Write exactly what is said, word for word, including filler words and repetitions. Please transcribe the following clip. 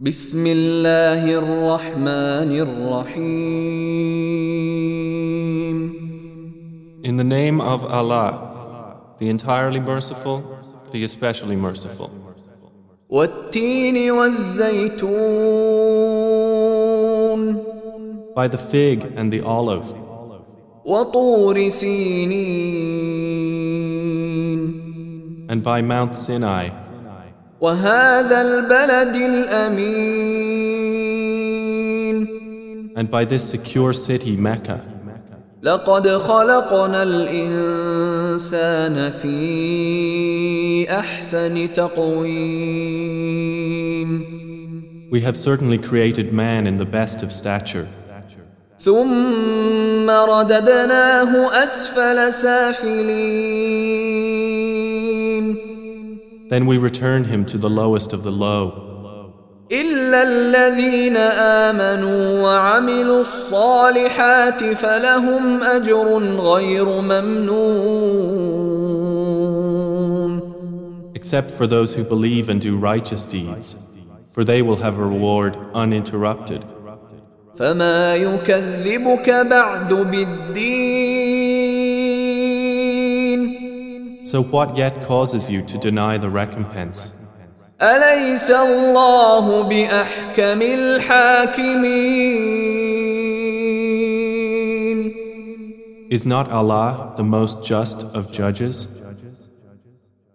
بسم الله الرحمن الرحيم. In the name of Allah, the entirely merciful, the especially merciful. والتين والزيتون By the fig and the olive, وطور سينين and by Mount Sinai, وهذا البلد الأمين and by this secure city Mecca. لقد خلقنا الإنسان في أحسن تقويم We have certainly created man in the best of stature. ثم رددناه أسفل سافلين Then we return him to the lowest of the low, إلا الذين آمنوا وعملوا الصالحات فلهم أجر غير ممنون except for those who believe and do righteous deeds, for they will have a reward uninterrupted. فما يكذبك بعد بالدين So what yet causes you to deny the recompense? أليس الله بأحكم الحاكمين Is not Allah the most just of judges?